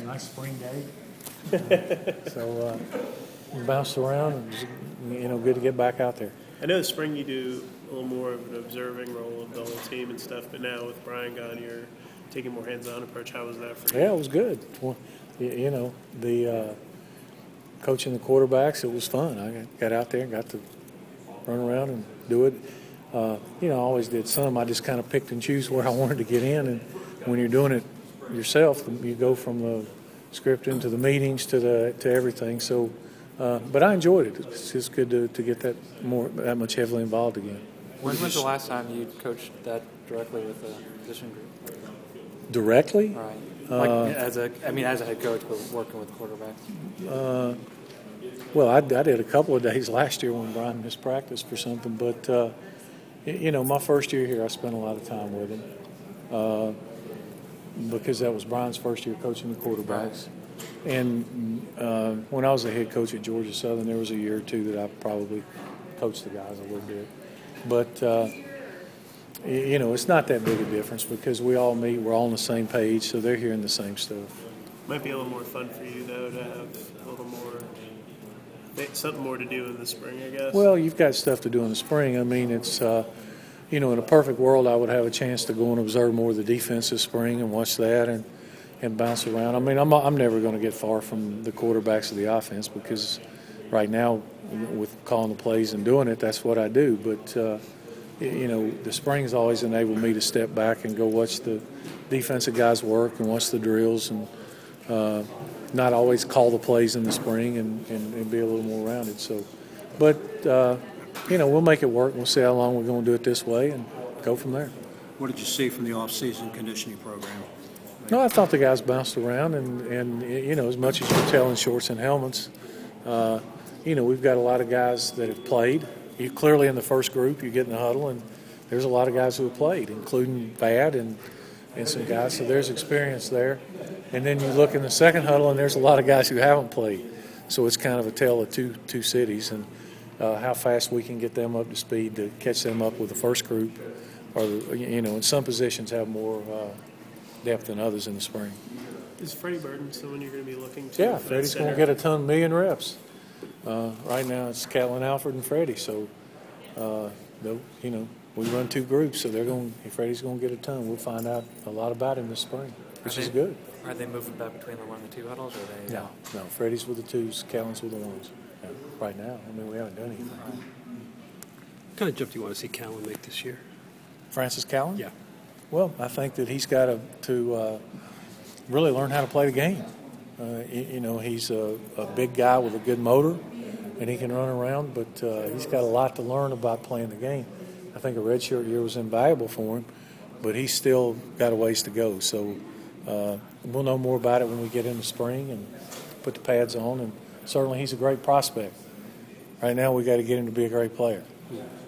nice spring day. So bounced around, and it was, good to get back out there. I know this spring you do a little more of an observing role of the whole team and stuff, but now with Brian gone, you're taking a more hands-on approach. How was that for you? Yeah, it was good. Well, the coaching the quarterbacks, it was fun. I got out there and got to run around and do it. I always did some. I just kind of picked and choose where I wanted to get in, and when you're doing it yourself, you go from the scripting to the meetings to everything. So, but I enjoyed it. It's just good to get that much heavily involved again. When was the last time you coached that directly with a position group? Directly? Right. As a head coach, but working with quarterbacks. Well, I did a couple of days last year when Brian missed practice for something, but my first year here, I spent a lot of time with him because that was Brian's first year coaching the quarterbacks. And when I was a head coach at Georgia Southern, there was a year or two that I probably coached the guys a little bit. But it's not that big a difference because we all meet, we're all on the same page, so they're hearing the same stuff. Might be a little more fun for you, though, to have a little more, something more to do in the spring, I guess. Well, you've got stuff to do in the spring. I mean, it's, in a perfect world, I would have a chance to go and observe more of the defense this spring and watch that and bounce around. I mean, I'm never going to get far from the quarterbacks of the offense because right now, with calling the plays and doing it, that's what I do. But, the spring's always enabled me to step back and go watch the defensive guys work and watch the drills and not always call the plays in the spring and be a little more rounded. So, but, we'll make it work. We'll see how long we're going to do it this way and go from there. What did you see from the off-season conditioning program? No, I thought the guys bounced around and as much as you can tell in shorts and helmets, we've got a lot of guys that have played. Clearly in the first group, you get in the huddle, and there's a lot of guys who have played, including Bad and some guys. So there's experience there. And then you look in the second huddle, and there's a lot of guys who haven't played. So it's kind of a tale of two cities, and how fast we can get them up to speed to catch them up with the first group. Or, in some positions have more depth than others in the spring. Is Freddie Burton someone you're going to be looking to? Yeah, Freddie's going to get a ton, million reps. Right now it's Catlin Alford and Freddie, so we run two groups, so Freddie's going to get a ton. We'll find out a lot about him this spring, which is good. Are they moving back between the 1 and 2 huddles, or are they? No. Freddie's with the 2s, Catlin's with the 1s. Yeah, right now, we haven't done anything. What kind of jump do you want to see Callan make this year? Francis Callan? Yeah. Well, I think that he's got to really learn how to play the game. He's a big guy with a good motor, and he can run around, but he's got a lot to learn about playing the game. I think a redshirt year was invaluable for him, but he's still got a ways to go. So we'll know more about it when we get in the spring and put the pads on, and certainly he's a great prospect. Right now we got to get him to be a great player. Yeah.